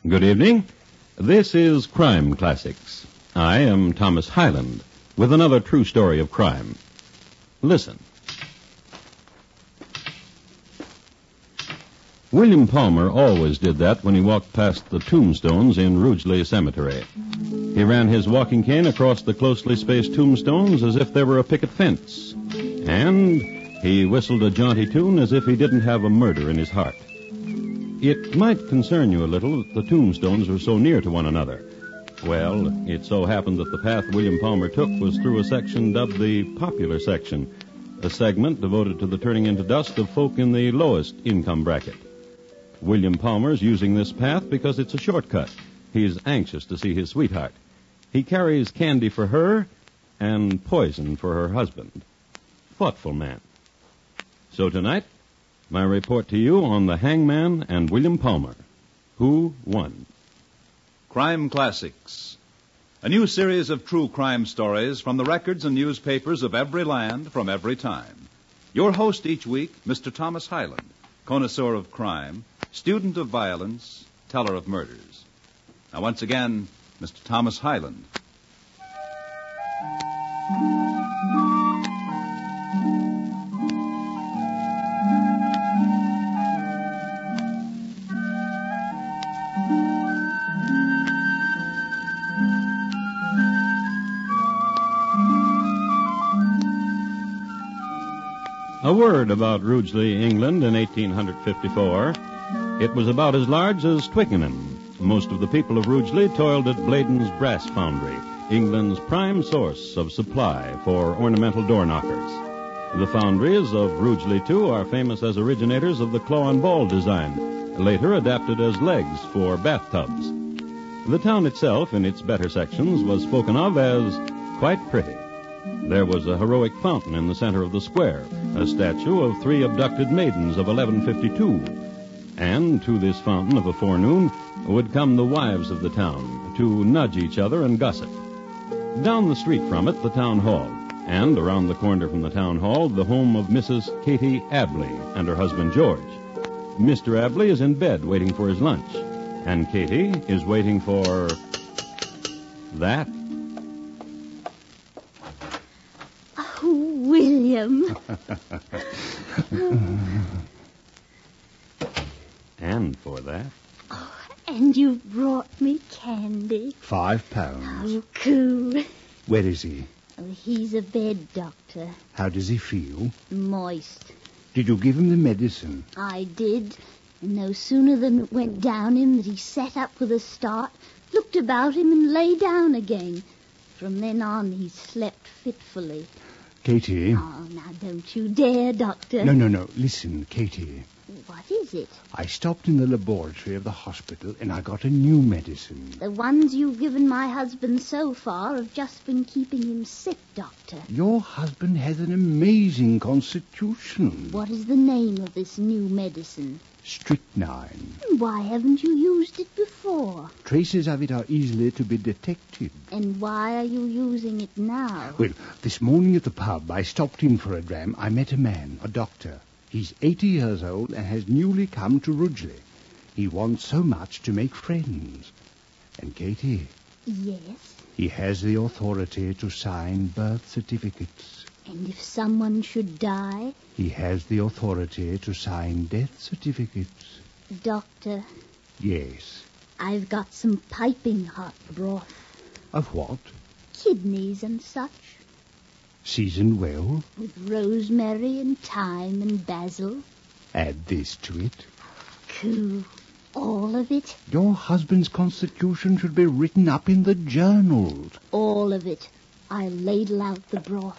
Good evening. This is Crime Classics. I am Thomas Hyland with another true story of crime. Listen. William Palmer always did that when he walked past the tombstones in Rugeley Cemetery. He ran his walking cane across the closely spaced tombstones as if they were a picket fence. And he whistled a jaunty tune as if he didn't have a murder in his heart. It might concern you a little that the tombstones were so near to one another. Well, it so happened that the path William Palmer took was through a section dubbed the popular section, a segment devoted to the turning into dust of folk in the lowest income bracket. William Palmer's using this path because it's a shortcut. He's anxious to see his sweetheart. He carries candy for her and poison for her husband. Thoughtful man. So tonight, my report to you on the Hangman and William Palmer. Who won? Crime Classics. A new series of true crime stories from the records and newspapers of every land from every time. Your host each week, Mr. Thomas Hyland, connoisseur of crime, student of violence, teller of murders. Now, once again, Mr. Thomas Hyland. A word about Rugeley, England in 1854. It was about as large as Twickenham. Most of the people of Rugeley toiled at Bladen's Brass Foundry, England's prime source of supply for ornamental door knockers. The foundries of Rugeley, too, are famous as originators of the claw and ball design, later adapted as legs for bathtubs. The town itself, in its better sections, was spoken of as quite pretty. There was a heroic fountain in the center of the square, a statue of 3 abducted maidens of 1152. And to this fountain of a forenoon would come the wives of the town to nudge each other and gossip. Down the street from it, the town hall, and around the corner from the town hall, the home of Mrs. Katie Abley and her husband George. Mr. Abley is in bed waiting for his lunch, and Katie is waiting for that. William. And for that. Oh, and you brought me candy. £5. Oh, cool. Where is he? Oh, he's a bed doctor. How does he feel? Moist. Did you give him the medicine? I did. And no sooner than it went down him that he sat up with a start, looked about him and lay down again. From then on, he slept fitfully. Katie. Oh, now don't you dare, Doctor. No. Listen, Katie. What is it? I stopped in the laboratory of the hospital and I got a new medicine. The ones you've given my husband so far have just been keeping him sick, Doctor. Your husband has an amazing constitution. What is the name of this new medicine? Strychnine. Why haven't you used it before? Traces of it are easily to be detected. And why are you using it now? Well, this morning at the pub, I stopped in for a dram. I met a man, a doctor. He's 80 years old and has newly come to Rugeley. He wants so much to make friends. And, Katie... Yes? He has the authority to sign birth certificates. And if someone should die? He has the authority to sign death certificates. Doctor? Yes? I've got some piping hot broth. Of what? Kidneys and such. Seasoned well? With rosemary and thyme and basil. Add this to it. Cool. All of it? Your husband's constitution should be written up in the journals. All of it. I'll ladle out the broth.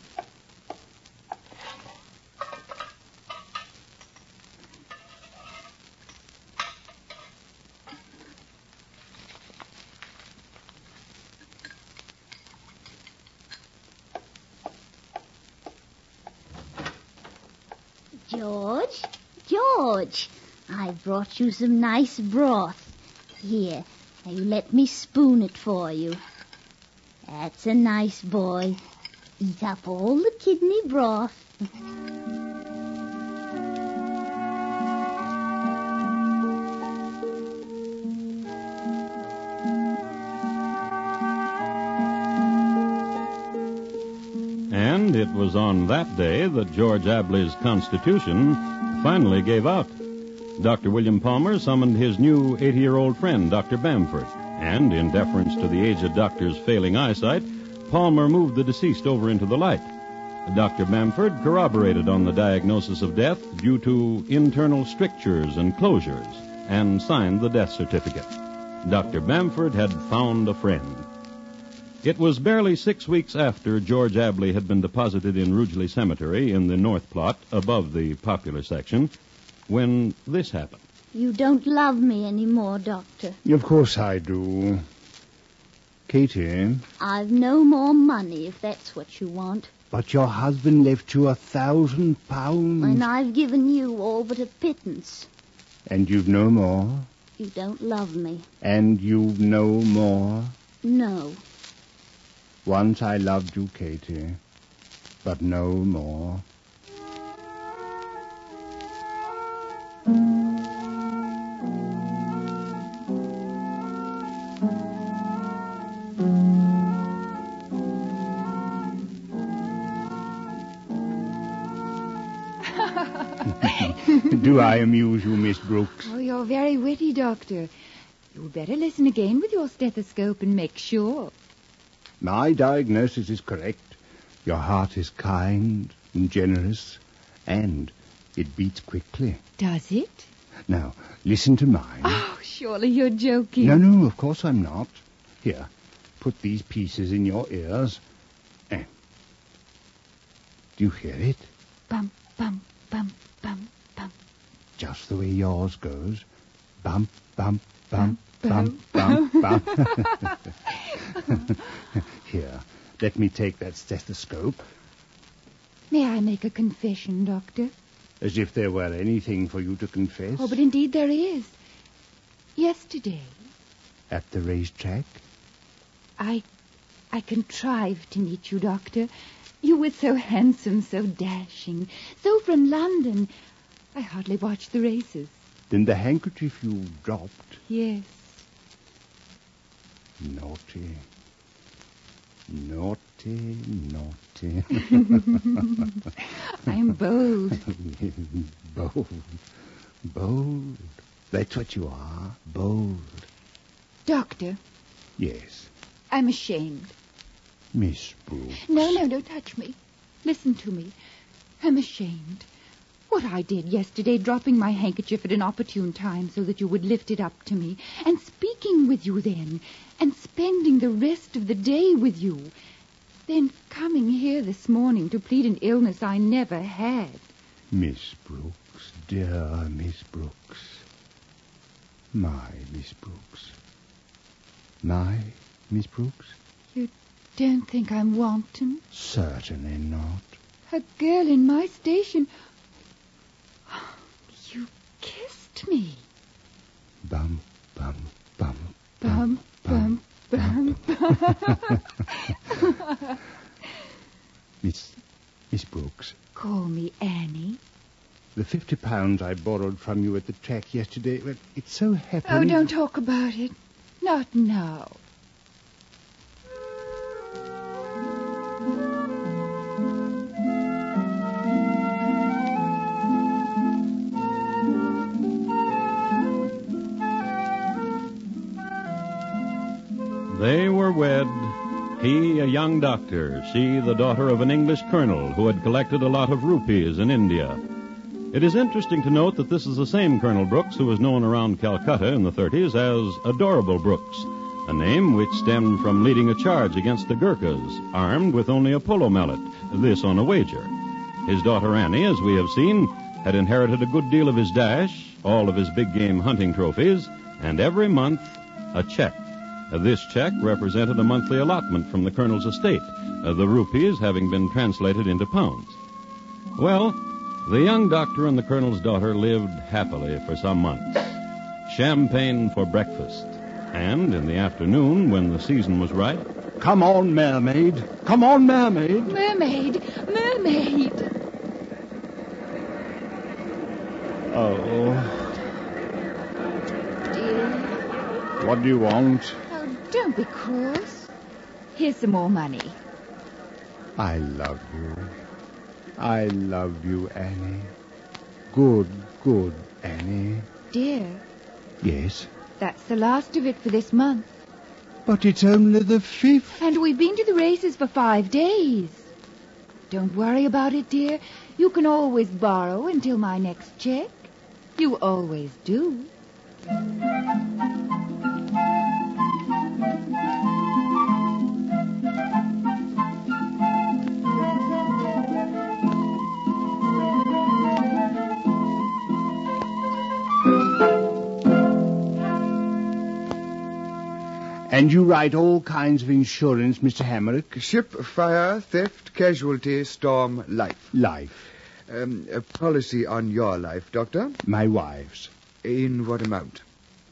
George, I brought you some nice broth. Here, now you let me spoon it for you. That's a nice boy. Eat up all the kidney broth. And it was on that day that George Abley's constitution finally gave out. Dr. William Palmer summoned his new 80-year-old friend, Dr. Bamford, and in deference to the aged doctor's failing eyesight, Palmer moved the deceased over into the light. Dr. Bamford corroborated on the diagnosis of death due to internal strictures and closures and signed the death certificate. Dr. Bamford had found a friend. It was barely 6 weeks after George Abley had been deposited in Rugeley Cemetery in the North Plot above the popular section when this happened. You don't love me anymore, Doctor. Of course I do. Katie? I've no more money, if that's what you want. But your husband left you £1,000. And I've given you all but a pittance. And you've no more? You don't love me. And you've no more? No. Once I loved you, Katie, but no more. Do I amuse you, Miss Brooks? Oh, you're very witty, Doctor. You'd better listen again with your stethoscope and make sure. My diagnosis is correct. Your heart is kind and generous, and it beats quickly. Does it? Now, listen to mine. Oh, surely you're joking. No, of course I'm not. Here, put these pieces in your ears. Do you hear it? Bum, bum, bum, bum, bum. Just the way yours goes. Bump, bump, bump, bump, bump, bump. Here, let me take that stethoscope. May I make a confession, Doctor? As if there were anything for you to confess. Oh, but indeed there is. Yesterday, At the racetrack? I contrived to meet you, Doctor. You were so handsome, so dashing, so from London. I hardly watched the races. Then the handkerchief you dropped. Yes. Naughty. Naughty, naughty. I'm bold. Bold. Bold. That's what you are. Bold. Doctor, Yes. I'm ashamed. Miss Brooks. No, don't touch me. Listen to me. I'm ashamed. What I did yesterday, dropping my handkerchief at an opportune time so that you would lift it up to me, and speaking with you then, and spending the rest of the day with you, then coming here this morning to plead an illness I never had. Miss Brooks. Dear Miss Brooks. My Miss Brooks. My Miss Brooks? You don't think I'm wanton? Certainly not. A girl in my station. You kissed me. Bum, bum, bum, Bum, bum, bum, bum. Miss Brooks, Call me Annie. the £50 I borrowed from you at the track yesterday, well, it's so happy. Oh, don't talk about it. Not now. They were wed, he a young doctor, she the daughter of an English colonel who had collected a lot of rupees in India. It is interesting to note that this is the same Colonel Brooks who was known around Calcutta in the 30s as Adorable Brooks, a name which stemmed from leading a charge against the Gurkhas, armed with only a polo mallet, this on a wager. His daughter Annie, as we have seen, had inherited a good deal of his dash, all of his big game hunting trophies, and every month a check. This check represented a monthly allotment from the colonel's estate, the rupees having been translated into pounds. Well, the young doctor and the colonel's daughter lived happily for some months. Champagne for breakfast. And in the afternoon, when the season was right... Come on, mermaid. Come on, mermaid. Mermaid! Mermaid! Oh, Dear. what do you want? Oh, don't be cross. Here's some more money. I love you. I love you, Annie. Good, good Annie. Dear, Yes, that's the last of it for this month. but it's only the 5th. And we've been to the races for 5 days. Don't worry about it, dear. You can always borrow until my next check. You always do. And you write all kinds of insurance, Mr. Hammerich? Ship, fire, theft, casualty, storm, life. Life. A policy on your life, Doctor. My wife's. In what amount?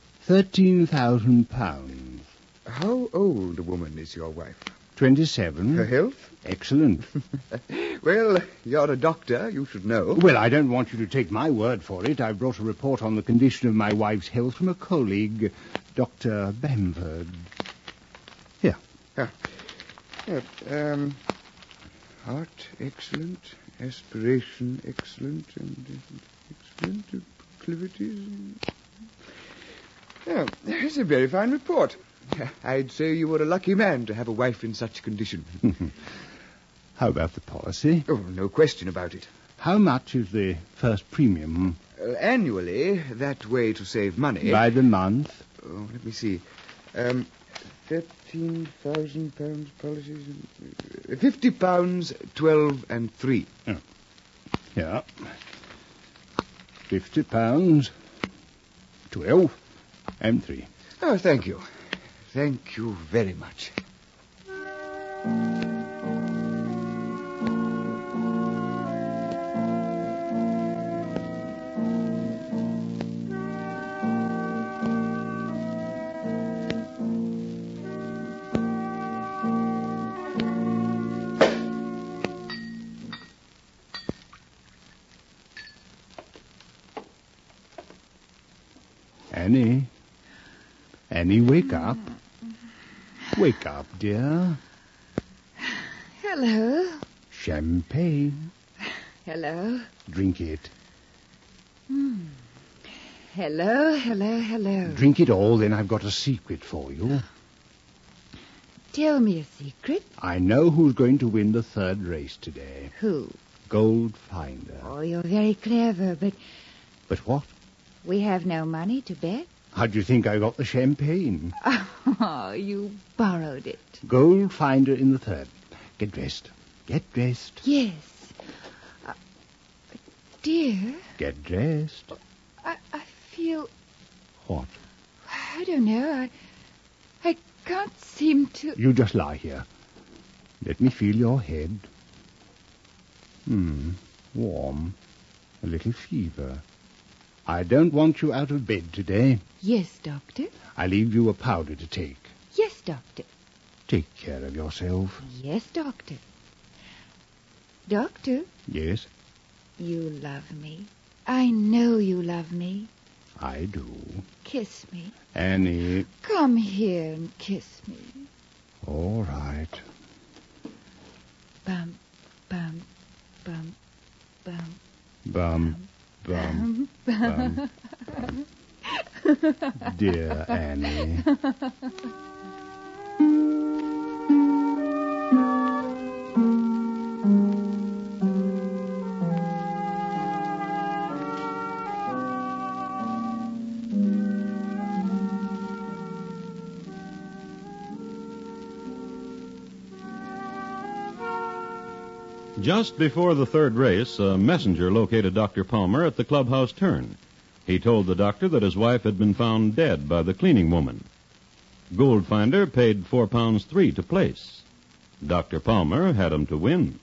£13,000. How old a woman is your wife? 27. Her health? Excellent. Well, you're a doctor. You should know. Well, I don't want you to take my word for it. I brought a report on the condition of my wife's health from a colleague, Dr. Bamford. Here. Heart, excellent. Aspiration, excellent. And excellent. Proclivities. Oh, it's a very fine report. I'd say you were a lucky man to have a wife in such condition. How about the policy? Oh, no question about it. How much is the first premium? Annually, that way to save money. By the month? Oh, let me see. £13,000 policies. £50, 12 and 3. Oh. Yeah. £50, 12 and 3. Oh, thank you. Thank you very much. Annie. Annie, wake up. Wake up, dear. Hello. Champagne. Hello. Drink it. Hello, hello, hello. Drink it all, then I've got a secret for you. Tell me a secret. I know who's going to win the 3rd race today. Who? Goldfinder. Oh, you're very clever, but But what? we have no money to bet. How do you think I got the champagne? Oh, you borrowed it. Goldfinder in the 3rd. Get dressed. Get dressed. Yes. Dear, Get dressed. I feel... What? I don't know. I can't seem to... You just lie here. Let me feel your head. Warm. A little fever. I don't want you out of bed today. Yes, Doctor. I leave you a powder to take. Yes, Doctor. Take care of yourself. Yes, Doctor. Doctor, Yes, you love me. I know you love me. I do. Kiss me. Annie. Come here and kiss me. All right. Bum, bum, bum, bum, Bum, bum, bum, bum. Dear Annie. Just before the 3rd race, a messenger located Dr. Palmer at the clubhouse turn. He told the doctor that his wife had been found dead by the cleaning woman. Goldfinder paid £4.3 to place. Dr. Palmer had him to win.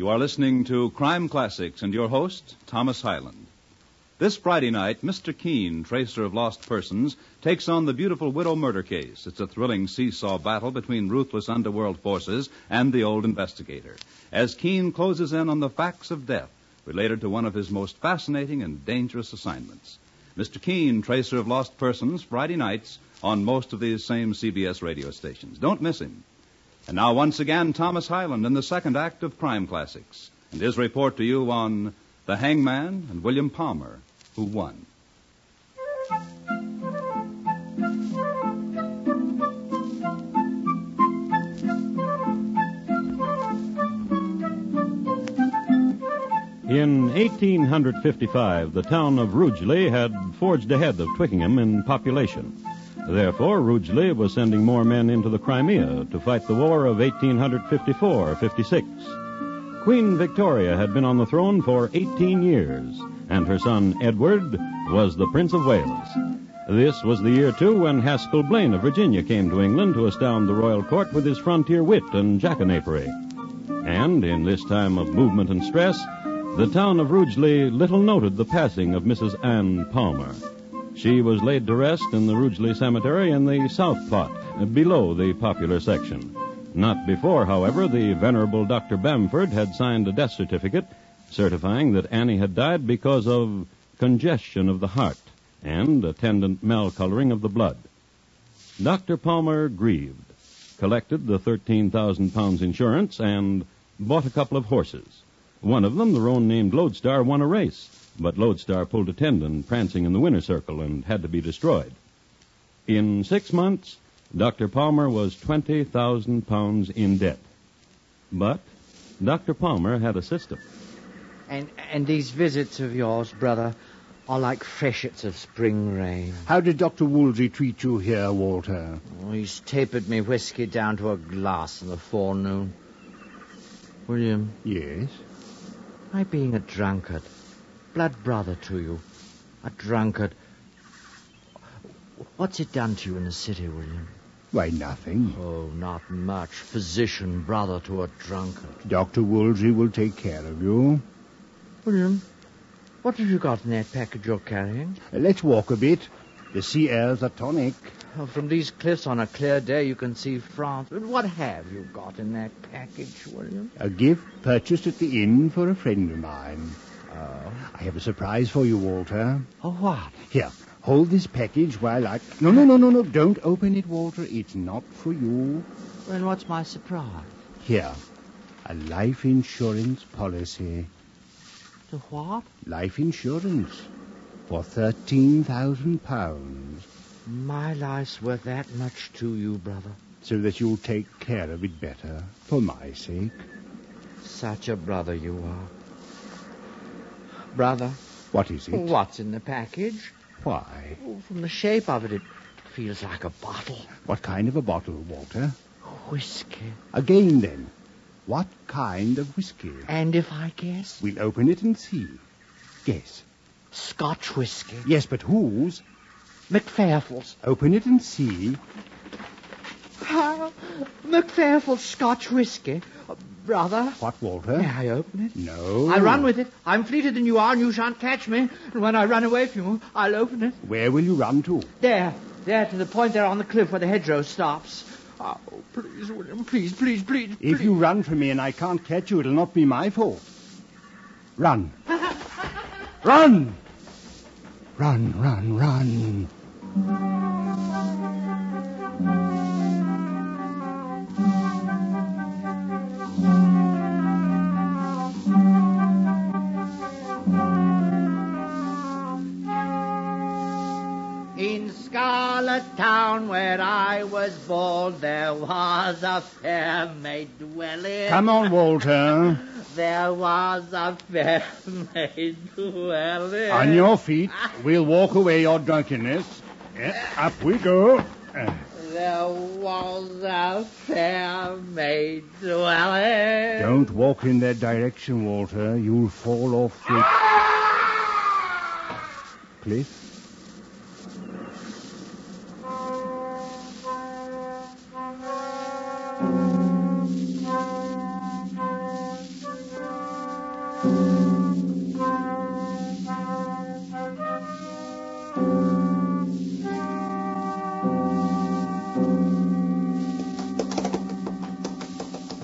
You are listening to Crime Classics and your host, Thomas Hyland. This Friday night, Mr. Keene, tracer of lost persons, takes on the beautiful widow murder case. It's a thrilling seesaw battle between ruthless underworld forces and the old investigator, as Keene closes in on the facts of death related to one of his most fascinating and dangerous assignments. Mr. Keene, tracer of lost persons, Friday nights on most of these same CBS radio stations. Don't miss him. And now, once again, Thomas Hyland in the second act of Crime Classics, and his report to you on The Hangman and William Palmer, who won. In 1855, the town of Rugeley had forged ahead of Twickenham in population. Therefore, Rugeley was sending more men into the Crimea to fight the war of 1854-56. Queen Victoria had been on the throne for 18 years, and her son Edward was the Prince of Wales. This was the year, too, when Haskell Blaine of Virginia came to England to astound the royal court with his frontier wit and jackanapery. And in this time of movement and stress, the town of Rugeley little noted the passing of Mrs. Ann Palmer. She was laid to rest in the Rugeley Cemetery in the south plot, below the popular section. Not before, however, the venerable Dr. Bamford had signed a death certificate certifying that Annie had died because of congestion of the heart and attendant malcoloring of the blood. Dr. Palmer grieved, collected the 13,000 pounds insurance, and bought a couple of horses. One of them, the roan-named Lodestar, won a race, but Lodestar pulled a tendon prancing in the winner's circle and had to be destroyed. In 6 months, Dr. Palmer was 20,000 pounds in debt. But Dr. Palmer had a system. And these visits of yours, brother, are like freshets of spring rain. How did Dr. Woolsey treat you here, Walter? Oh, he's tapered me whiskey down to a glass in the forenoon. William. Yes? My being a drunkard, blood brother to you, a drunkard. What's it done to you in the city, William? Why, nothing. Oh, not much. Physician brother to a drunkard. Dr. Woolsey will take care of you. William, what have you got in that package you're carrying? Let's walk a bit. The sea air's a tonic. Oh, from these cliffs on a clear day you can see France. But what have you got in that package, William? A gift purchased at the inn for a friend of mine. Oh. I have a surprise for you, Walter. Oh, what? Here, hold this package while I... No. Don't open it, Walter. It's not for you. Then what's my surprise? Here, a life insurance policy. To what? Life insurance for £13,000. My life's worth that much to you, brother. So that you'll take care of it better, for my sake. Such a brother you are. Brother. What is it? What's in the package? Why? Oh, from the shape of it, it feels like a bottle. What kind of a bottle, Walter? Whiskey. Again, then. What kind of whiskey? And if I guess? We'll open it and see. Guess. Scotch whiskey. Yes, but whose? McPherfield's. Open it and see. McPherfield's Scotch whiskey. Brother. What, Walter? May I open it? No. I run with it. I'm fleeter than you are, and you shan't catch me. And when I run away from you, I'll open it. Where will you run to? There, to the point there on the cliff where the hedgerow stops. Oh, please, William, please. If you run from me and I can't catch you, it'll not be my fault. Run. Run! Run. In Scarlet Town, where I was born, there was a fair maid dwelling. Come on, Walter. There was a fair maid dwelling. On your feet. We'll walk away your drunkenness. Up we go. There was a fair maid dwelling. Don't walk in that direction, Walter. You'll fall off the cliff.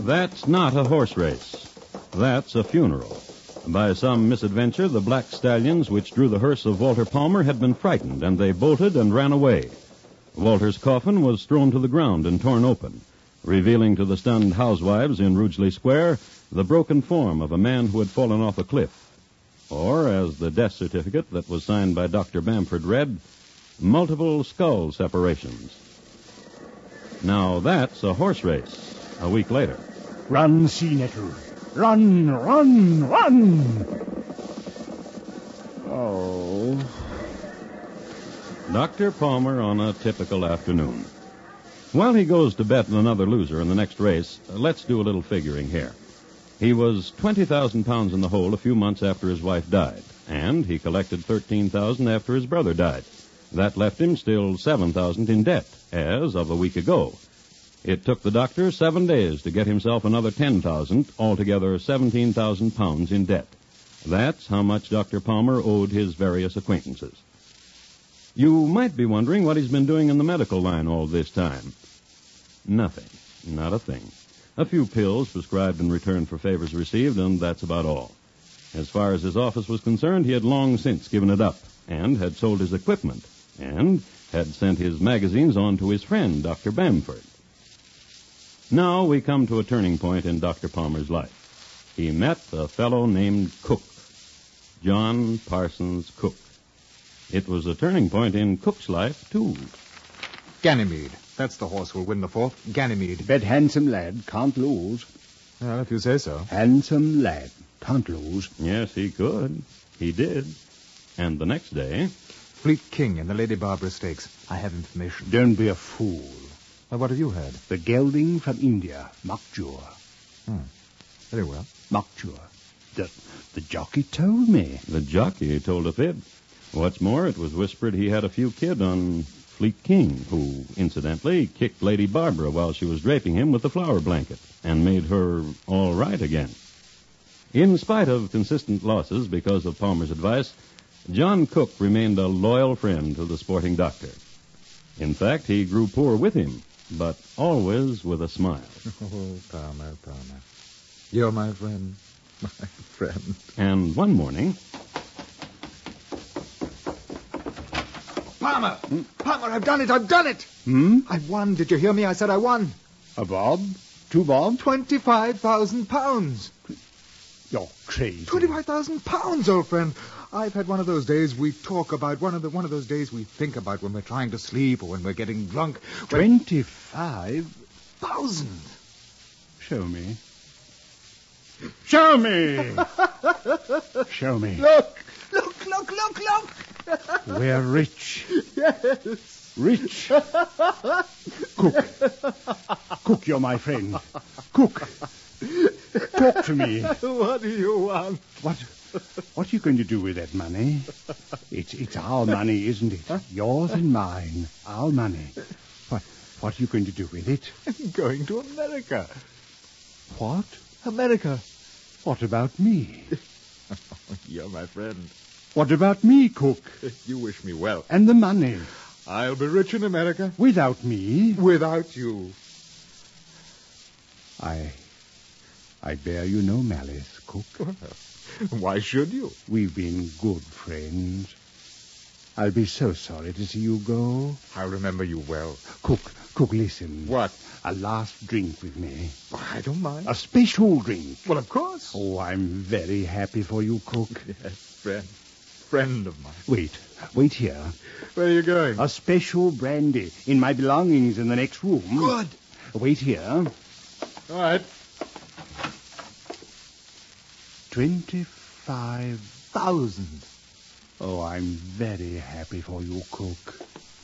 That's not a horse race. That's a funeral. By some misadventure, the black stallions which drew the hearse of Walter Palmer had been frightened, and they bolted and ran away. Walter's coffin was thrown to the ground and torn open, revealing to the stunned housewives in Rugeley Square the broken form of a man who had fallen off a cliff. Or, as the death certificate that was signed by Dr. Bamford read, multiple skull separations. Now that's a horse race. A week later. Run, Sea Nettle. Run, run, run! Oh. Dr. Palmer on a typical afternoon. While he goes to bet another loser in the next race, let's do a little figuring here. He was 20,000 pounds in the hole a few months after his wife died, and he collected 13,000 after his brother died. That left him still 7,000 in debt, as of a week ago. It took the doctor 7 days to get himself another 10,000, altogether 17,000 pounds in debt. That's how much Dr. Palmer owed his various acquaintances. You might be wondering what he's been doing in the medical line all this time. Nothing. Not a thing. A few pills prescribed in return for favors received, and that's about all. As far as his office was concerned, he had long since given it up, and had sold his equipment, and had sent his magazines on to his friend, Dr. Bamford. Now we come to a turning point in Dr. Palmer's life. He met a fellow named Cook, John Parsons Cook. It was a turning point in Cook's life, too. Ganymede. That's the horse who'll win the fourth. Ganymede. Bet handsome lad, can't lose. Well, if you say so. Handsome lad, can't lose. Yes, he could. He did. And the next day... Fleet King in the Lady Barbara Stakes. I have information. Don't be a fool. Well, what have you heard? The gelding from India, Mukjur. Very well. Mukjur. The jockey told me. The jockey told a fib. What's more, it was whispered he had a few kid on Fleet King, who, incidentally, kicked Lady Barbara while she was draping him with the flower blanket and made her all right again. In spite of consistent losses because of Palmer's advice, John Cook remained a loyal friend to the sporting doctor. In fact, he grew poor with him, but always with a smile. Oh, Palmer. You're my friend. My friend. And one morning... Palmer! Palmer, I've done it! I won. Did you hear me? I said I won. A bob? 2 bob? 25,000 pounds. You're crazy. 25,000 pounds, old friend. I've had one of those days we talk about, one of those days we think about when we're trying to sleep or when we're getting drunk. 25,000? Show me. Show me! Show me. Look! We're rich. Yes. Rich. Cook, you're my friend. Cook. Talk to me. What do you want? What are you going to do with that money? It's our money, isn't it? Huh? Yours and mine. Our money. What are you going to do with it? I'm going to America. What? America. What about me? You're my friend. What about me, Cook? You wish me well. And the money? I'll be rich in America. Without me? Without you. I bear you no malice, Cook. Why should you? We've been good friends. I'll be so sorry to see you go. I'll remember you well. Cook, listen. What? A last drink with me. I don't mind. A special drink. Well, of course. Oh, I'm very happy for you, Cook. Yes, friend of mine. Wait here. Where are you going? A special brandy in my belongings in the next room. Good. Wait here. All right. 25,000. Oh, I'm very happy for you, Cook.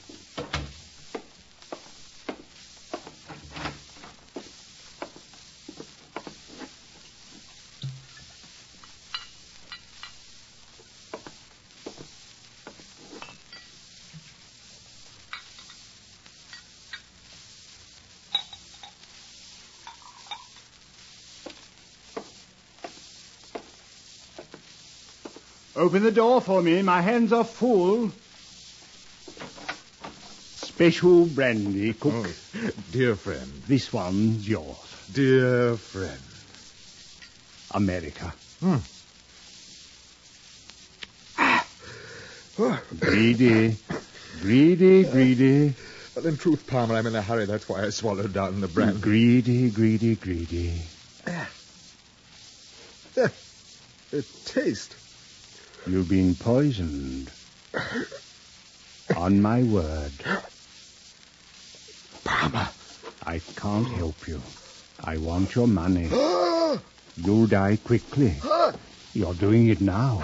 Open the door for me. My hands are full. Special brandy, Cook. Oh, dear friend. This one's yours. dear friend. America. Greedy. Greedy. Well, in truth, Palmer, I'm in a hurry. That's why I swallowed down the brand. Greedy. Taste. You've been poisoned. On my word. Palmer. I can't help you. I want your money. You'll die quickly. You're doing it now.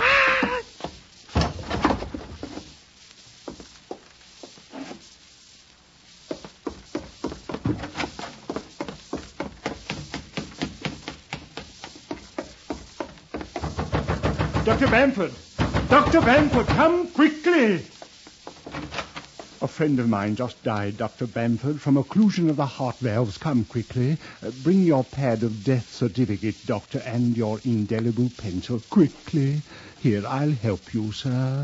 Dr. Bamford! Dr. Bamford, come quickly! A friend of mine just died, Dr. Bamford, from occlusion of the heart valves. Come quickly. Bring your pad of death certificate, doctor, and your indelible pencil. Quickly. Here, I'll help you, sir.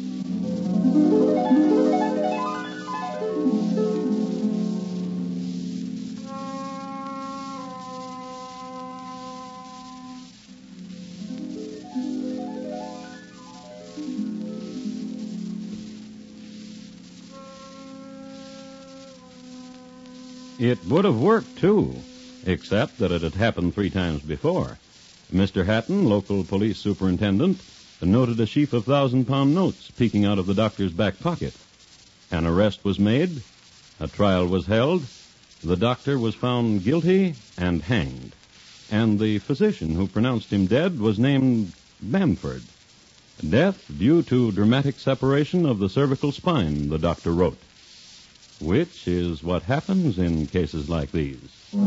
It would have worked, too, except that it had happened 3 times before. Mr. Hatton, local police superintendent, noted a sheaf of 1,000-pound notes peeking out of the doctor's back pocket. An arrest was made, a trial was held, the doctor was found guilty and hanged, and the physician who pronounced him dead was named Bamford. Death due to dramatic separation of the cervical spine, the doctor wrote. Which is what happens in cases like these.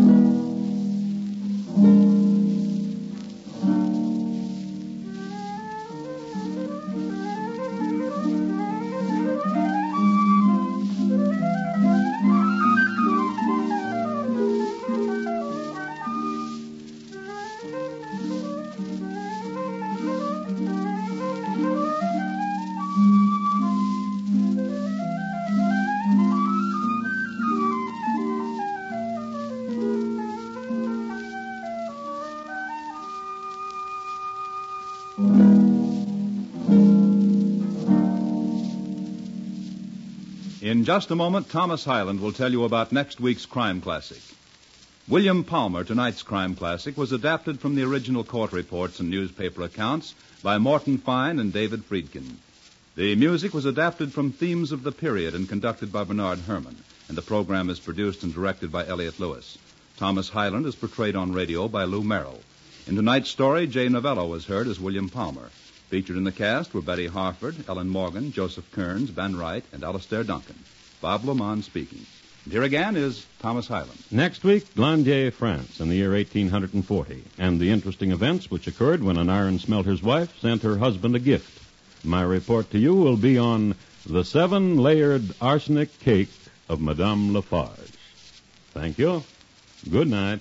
In just a moment, Thomas Hyland will tell you about next week's crime classic. William Palmer, tonight's crime classic, was adapted from the original court reports and newspaper accounts by Morton Fine and David Friedkin. The music was adapted from Themes of the Period and conducted by Bernard Herrmann, and the program is produced and directed by Elliott Lewis. Thomas Hyland is portrayed on radio by Lou Merrill. In tonight's story, Jay Novello was heard as William Palmer. Featured in the cast were Betty Harford, Ellen Morgan, Joseph Kearns, Ben Wright, and Alistair Duncan. Bob Lamont speaking. And here again is Thomas Hyland. Next week, Glandier, France, in the year 1840, and the interesting events which occurred when an iron smelter's wife sent her husband a gift. My report to you will be on the 7-layered arsenic cake of Madame Lafarge. Thank you. Good night.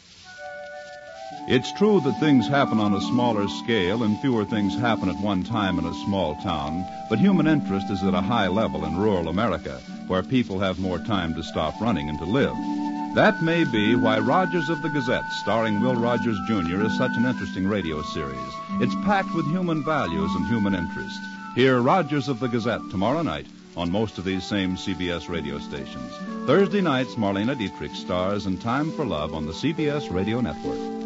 It's true that things happen on a smaller scale and fewer things happen at one time in a small town, but human interest is at a high level in rural America, where people have more time to stop running and to live. That may be why Rogers of the Gazette, starring Will Rogers, Jr., is such an interesting radio series. It's packed with human values and human interest. Hear Rogers of the Gazette tomorrow night on most of these same CBS radio stations. Thursday nights, Marlena Dietrich stars in Time for Love on the CBS Radio Network.